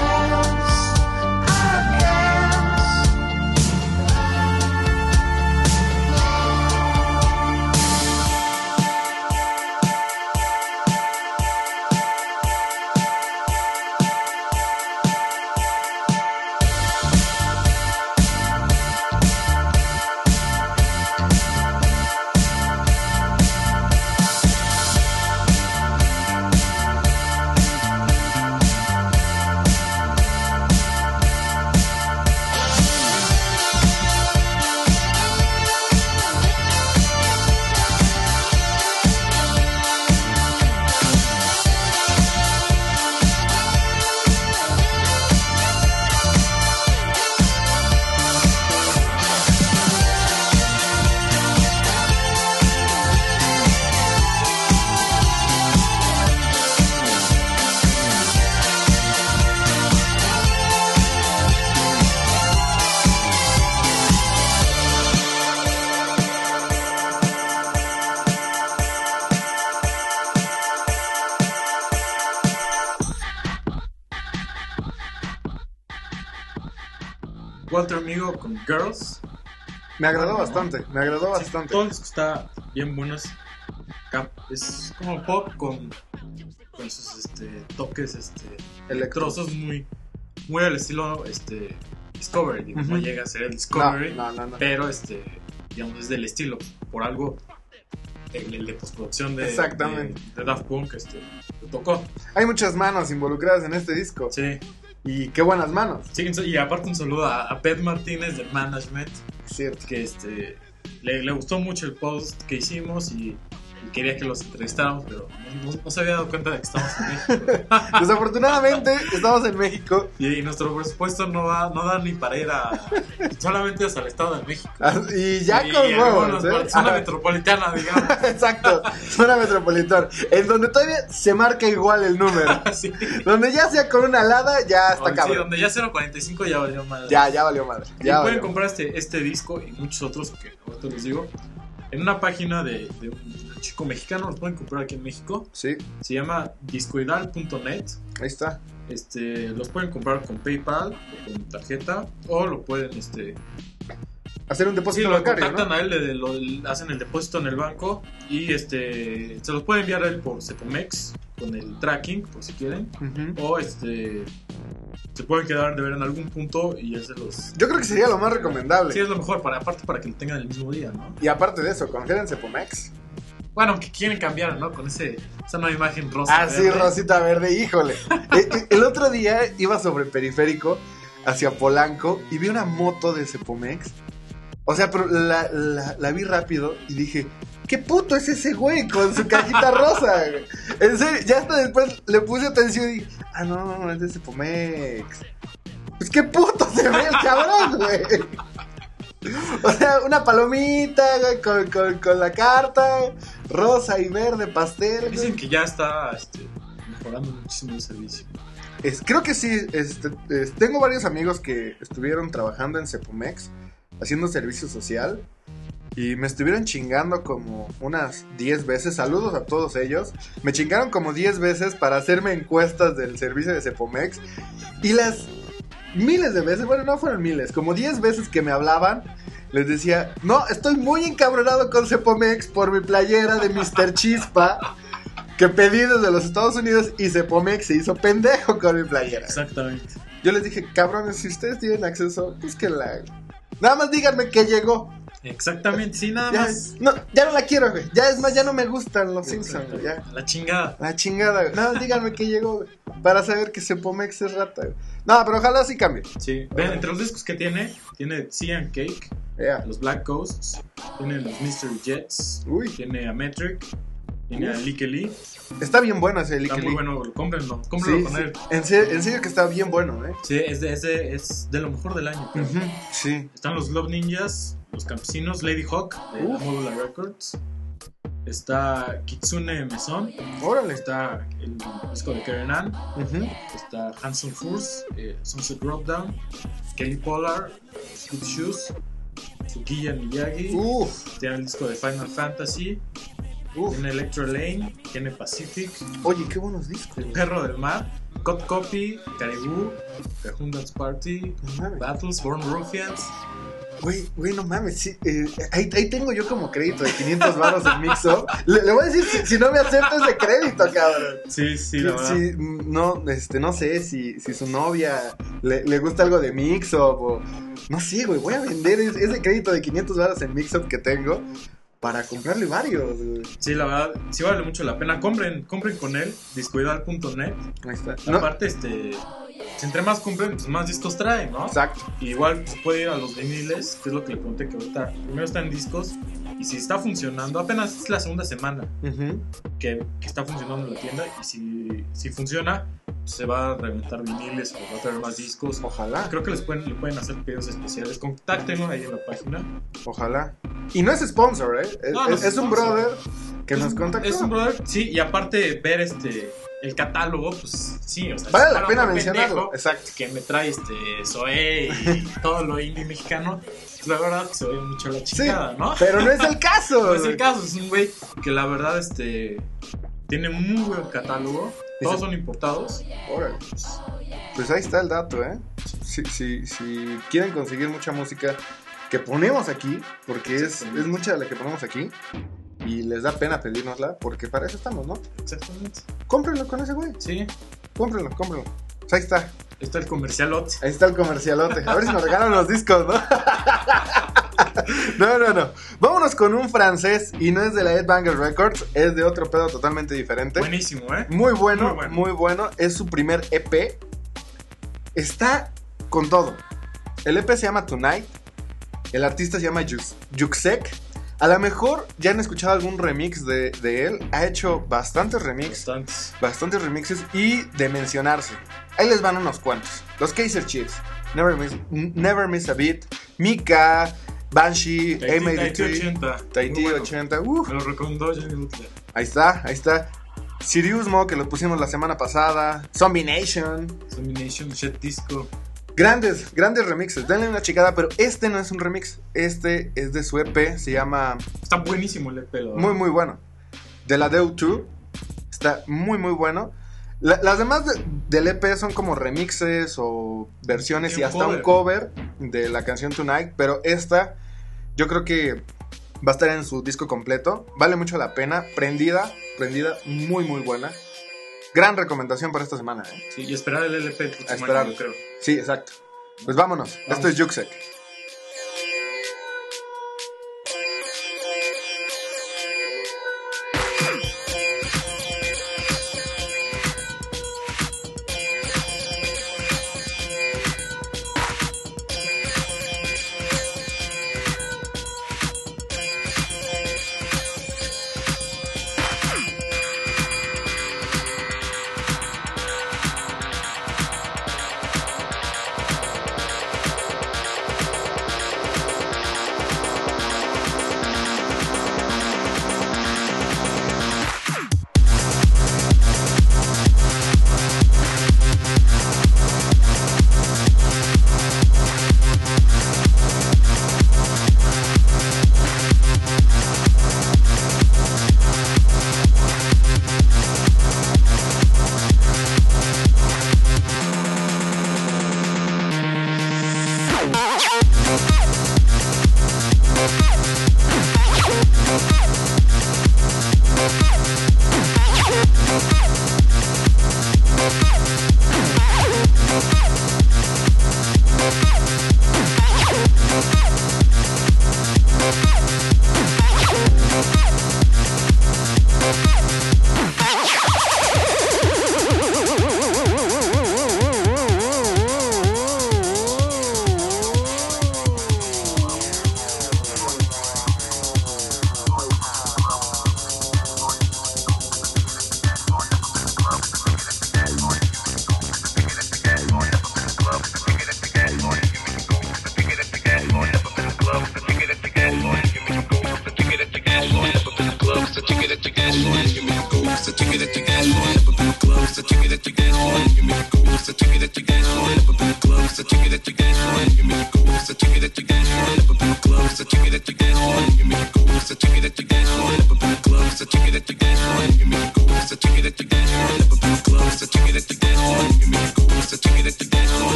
Walter Amigo con Girls. Me agradó Bueno, bastante, me agradó Sí, bastante. todo el disco está bien bueno. Es, cap- es como pop con, con sus este, toques este, electrosos muy, muy al estilo este, Discovery. Digo, Ujú. No llega a ser el No, Discovery, no, no, no. pero este, digamos, es del estilo. Por algo, el, el de postproducción de, Exactamente. de, de Daft Punk este, lo tocó. Hay muchas manos involucradas en este disco. Sí. Y qué buenas manos. Sí, y aparte un saludo a, a Pet Martínez del Management, Cierto. que este, le, le gustó mucho el post que hicimos y, y quería que los entrevistáramos, pero no, no- no se había dado cuenta de que estamos en México. Desafortunadamente, estamos en México. Y, y nuestro presupuesto no, va, no da ni para ir a, solamente hasta el Estado de México. ah, Y ya Y con algunos huevos, ¿eh? partes, Zona Ajá. metropolitana, digamos. Exacto, zona metropolitana. En donde todavía se marca igual el número. Sí. Donde ya sea con una alada, ya está Sí, cabrón. donde ya cero cuarenta y cinco ya valió mal. Ya, ya valió madre. Y Ya pueden valió. comprar este, este disco y muchos otros que ahorita les digo en una página de, de un chico mexicano. Los pueden comprar aquí en México. Sí, Se llama discoidal punto net. ahí está. Este, los pueden comprar con PayPal o con tarjeta o lo pueden este, Hacer un sí, depósito lo bancario, contactan ¿no? a él, le- lo- le hacen el depósito en el banco y este se los puede enviar a él por Cepomex con el tracking por si quieren, Ujú. o este se pueden quedar de ver en algún punto y él se los... Yo creo que sería lo más recomendable. Sí, es lo mejor, para, aparte para que lo tengan el mismo día, ¿no? Y aparte de eso, confíen en Cepomex. Bueno, que quieren cambiar, ¿no? Con ese, esa nueva imagen rosa. Ah, sí, verde. Rosita Verde, híjole. Eh, eh, El otro día iba sobre Periférico hacia Polanco y vi una moto de Cepomex. O sea, pero la, la, la vi rápido y dije, ¿qué puto es ese güey con su cajita rosa? güey? En serio, ya hasta después le puse atención y dije, ah, no, no, es de Cepomex. Pues qué puto se ve el cabrón, güey. O sea, una palomita güey, con, con, con la carta, rosa y verde, pastel. güey. Dicen que ya está este, mejorando muchísimo el servicio. Es- creo que sí, este, es- tengo varios amigos que estuvieron trabajando en Cepomex, haciendo servicio social, y me estuvieron chingando como unas diez veces, saludos a todos ellos, me chingaron como diez veces para hacerme encuestas del servicio de Cepomex, y las miles de veces, bueno, no fueron miles, como diez veces que me hablaban, les decía, no, estoy muy encabronado con Cepomex por mi playera de mister Chispa, que pedí desde los Estados Unidos, y Cepomex se hizo pendejo con mi playera. Exactamente. Yo les dije, cabrones, si ustedes tienen acceso, pues que la... Nada más díganme que llegó. Exactamente, sí, nada Ya, más. no, ya no la quiero, güey. Ya es más, ya no me gustan los Simpsons, Exacto. güey. Ya. A la chingada. La chingada, güey. Nada más díganme que llegó, güey. Para saber que Cepomex es rata, güey. No, pero ojalá sí cambie. Sí. Ven, entre los discos que tiene, tiene Sea and Cake, Ya. los Black Ghosts, tiene los Mystery Jets, Uy. tiene a Metric, tiene a Lick Lee. Está bien bueno ese Está Lick muy Lee. bueno, cómprenlo, cómprenlo Sí, con sí. él. En, serio, en serio que está bien bueno, ¿eh? Sí, es de, es de, es de lo mejor del año, creo. Ujú, sí. Están los Love Ninjas, los Campesinos, Lady Hawk de la Uf. Modular Records. Está Kitsune Maison. Órale. Está el disco de Karen Ann. Ujú. Está Hanson Furs, eh, Sunset Dropdown, Kelly Polar, Good Shoes, Sukiya Miyagi. Uf, Tiene el disco de Final Fantasy. uf. Tiene Electro Lane. Tiene Pacific. Oye, qué buenos discos. El güey. Perro del Mar. Cut Copy. Caribou. Cajun Dance Party. No mames. Battles. Born Ruffians. Güey, güey, no mames, sí, eh, ahí, ahí tengo yo como crédito de quinientos baros en Mixo. Le, le voy a decir, si, si no me aceptas de crédito, cabrón. Sí, sí, la verdad. Sí, no, este, no sé si, si su novia le, le gusta algo de Mixup o... No sé, güey, voy a vender es- ese crédito de quinientos baros en Mixup que tengo para comprarle varios, güey. Sí, la verdad, sí vale mucho la pena. Compren, compren con él, discoidal punto net. Ahí está. No, Aparte, este, si entre más compren, pues más discos traen, ¿no? exacto. Y igual pues, puede ir a los viniles, que es lo que le conté, que ahorita primero está en discos. Y si está funcionando, apenas es la segunda semana Ujú. que, que está funcionando en la tienda. Y si, si funciona, se va a reventar viniles o va a traer más discos. Ojalá, Creo que les pueden, le pueden hacer pedidos especiales. Contáctenlo ahí en la página. ojalá. Y no es sponsor, ¿eh? Es, No, no es- es es un sponsor. brother que Es nos un- contactó. Es un brother, sí, y aparte ver este el catálogo, pues sí, o sea, Vale si la fuera pena otro mencionarlo, pendejo exacto. que me trae este Zoé y todo lo indie mexicano, pues la verdad que se oye mucho la Sí, chingada, ¿no? pero no es el caso. No es güey. el caso, es un güey que la verdad este tiene muy buen catálogo, todos Ese- son importados. Órale. Pues ahí está el dato, ¿eh? si, si, si quieren conseguir mucha música que ponemos aquí, porque es, es mucha de la que ponemos aquí, y les da pena pedírnosla, porque para eso estamos, ¿no? Exactamente. Cómprenlo con ese güey. Sí. Cómprenlo, cómprenlo. Pues ahí está. Ahí está el comercialote. Ahí está el comercialote. A ver si nos regalan los discos, ¿no? No, no, no. Vámonos con un francés, y no es de la Headbanger Records, es de otro pedo totalmente diferente. Buenísimo, ¿eh? Muy bueno, muy Muy bueno, bueno. muy bueno. Es su primer E P. Está con todo. El E P se llama Tonight. El artista se llama Yux- Yuxek. A lo mejor ya han escuchado algún remix de, de él. Ha hecho bastantes remixes. Bastantes. Bastantes remixes. Y de mencionarse, ahí les van unos cuantos. Los Kaiser Chiefs, Never Miss, Never Miss a Beat, Mika, Banshee, Tahiti, M Tahiti ochenta y tres, ochenta. Tahiti Muy bueno. ochenta. Uf. Me lo recomendó Jenny Butler. Ahí está, ahí está. Siriusmo, que lo pusimos la semana pasada. Zombie Nation. Domination, Jet Disco. Grandes, grandes remixes. Denle una checada, pero este no es un remix. Este es de su E P. Se llama... Está buenísimo el E P, la verdad. Muy, muy bueno. De la Deu dos. Está muy, muy bueno. La- las demás de- del E P son como remixes o versiones Y y un hasta un cover de la canción Tonight. Pero esta, yo creo que va a estar en su disco completo. Vale mucho la pena. Prendida, prendida, muy, muy buena. Gran recomendación para esta semana, ¿eh? Sí, y esperar el L P el A próximo esperar. año, yo creo. Sí, exacto. Pues vámonos. Vamos. Esto es Yuxek.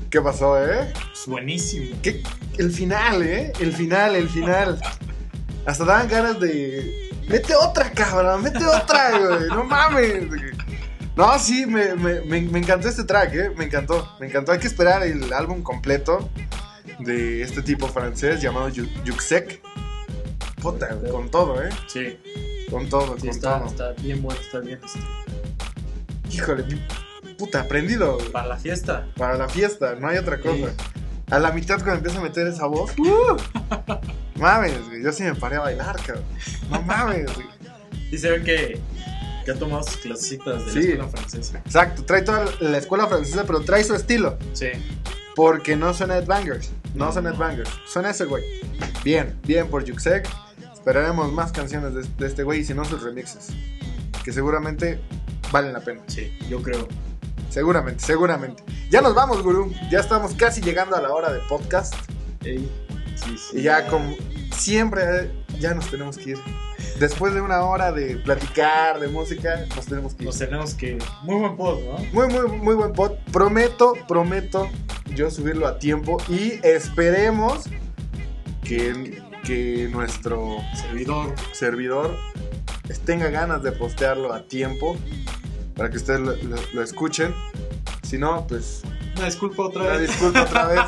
¿Qué pasó, eh? Es buenísimo. ¿Qué? El final, eh. El final, el final. Hasta daban ganas de... Mete otra, cabrón, mete otra, güey. No mames. No, sí, me, me, me, me encantó este track, eh. Me encantó, me encantó. Hay que esperar el álbum completo de este tipo francés llamado Yuxek. Puta, con todo, eh. Sí, Con todo, sí con está, todo. está bien bueno, está bien. Este, Híjole, puta, aprendido para la fiesta. para la fiesta, no hay otra cosa. Sí. A la mitad cuando empieza a meter esa voz, ¡uh! Mames, güey, yo sí me paré a bailar, cabrón. No mames, güey. Y se ve que, que ha tomado sus clasecitas de Sí. la escuela francesa. Exacto, trae toda la escuela francesa, pero trae su estilo. Sí. Porque no son headbangers, no son headbangers, son ese güey. Bien, bien por Yuxek. Esperaremos más canciones de, de este güey y si no sus remixes. Que seguramente valen la pena. Sí, yo creo. Seguramente, seguramente. Ya nos vamos, gurú. Ya estamos casi llegando a la hora de podcast. Ey, sí, sí. Y ya como siempre, eh, ya nos tenemos que ir. Después de una hora de platicar, de música, nos tenemos que ir. Nos tenemos que... Muy buen pod, ¿no? Muy, muy, muy buen pod. Prometo, prometo yo subirlo a tiempo. Y esperemos que, que nuestro Servidor. servidor tenga ganas de postearlo a tiempo. Para que ustedes lo, lo- lo escuchen. Si no, pues Una disculpa otra una vez. disculpa otra vez.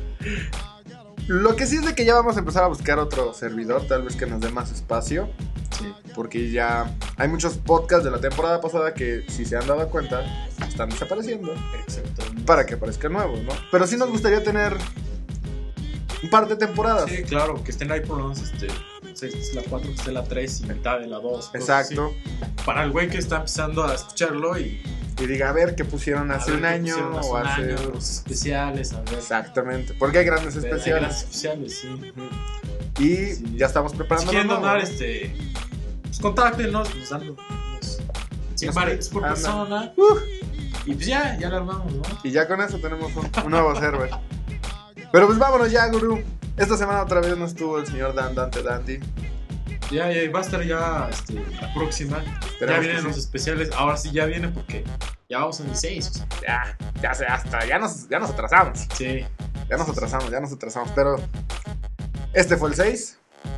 Lo que sí es de que ya vamos a empezar a buscar otro servidor. Tal vez que nos dé más espacio. Sí. Porque ya hay muchos podcasts de la temporada pasada que, si se han dado cuenta, están desapareciendo Exactamente. para que aparezcan nuevos, ¿no? Pero sí nos gustaría tener un par de temporadas. Sí, claro, que estén ahí por lo menos este, esta es la cuatro, que esté la tres y mitad de la dos. Exacto. Para el güey que está empezando a escucharlo y Y diga, a ver qué pusieron a hace ver un qué año pusieron hace o un hace... año, los especiales, a ver. Exactamente, porque hay grandes Hay especiales. grandes especiales, sí. Y Sí. ya estamos Si preparando quieren lo nuevo, donar, ¿no? este, pues contáctenos, nos dan unos cien Nos- varitos por anda. persona. Uh, Y pues ya, ya lo armamos, ¿no? y ya con eso tenemos un, un nuevo server. Pero pues vámonos ya, gurú. Esta semana otra vez no estuvo el señor Dan Dante Dandy. Ya, ya, va a estar ya este, la próxima. Esperemos ya que vienen sí. los especiales. Ahora sí ya viene porque ya vamos en dieciséis. O sea, Ya, ya se, hasta, ya nos, ya nos atrasamos. sí. Ya nos atrasamos, ya nos atrasamos. Pero este fue el seis.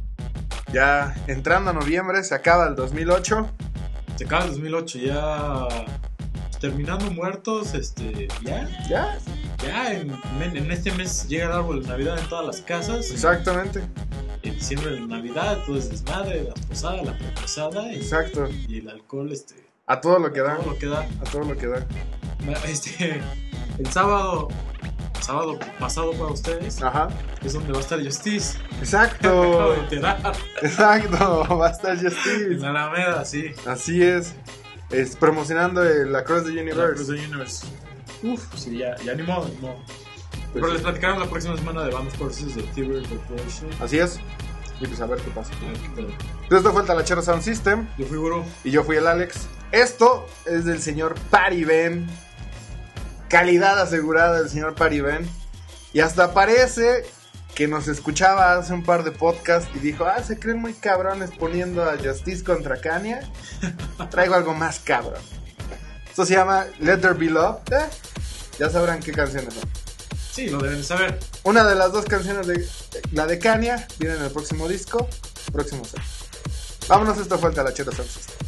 Ya entrando a noviembre, se acaba el dos mil ocho. Se acaba el dos mil ocho, ya terminando muertos, este, ya, Ya, ya en, en este mes llega el árbol de Navidad en todas las casas. exactamente. En diciembre de Navidad, todo es desmadre, la posada, la preposada y, Exacto. y el alcohol, este, A todo lo que da. todo lo que da. A todo lo que da. Este, el sábado, sábado pasado para ustedes, Ajá. es donde va a estar Justice. Me acabo de Exacto. enterar. Exacto. Va a estar En Justice. la Alameda, sí. Así es. Es promocionando el Across the En la Cruz Universe. de Universe. Uf, sí, ya, ya ni modo, ni modo. Pues Pero sí. les platicaron la próxima semana de bandas courses de Theory Corporation. Así es. Y pues a ver qué pasa. Ah, qué pedo. Entonces esto fue el Talachero Sound System. Yo fui gurú. Y yo fui el Alex. Esto es del señor Pariben. Calidad asegurada del señor Pariben. Y hasta parece que nos escuchaba hace un par de podcasts y dijo, ah, se creen muy cabrones poniendo a Justice contra Kanye. Traigo algo más cabrón. Esto se llama Let There Be Love. Eh, ya sabrán qué canciones son. Sí, lo deben de saber. Una de las dos canciones de la de Kanye viene en el próximo disco. Próximo set. Vámonos, esto fue el Talachero Sound System.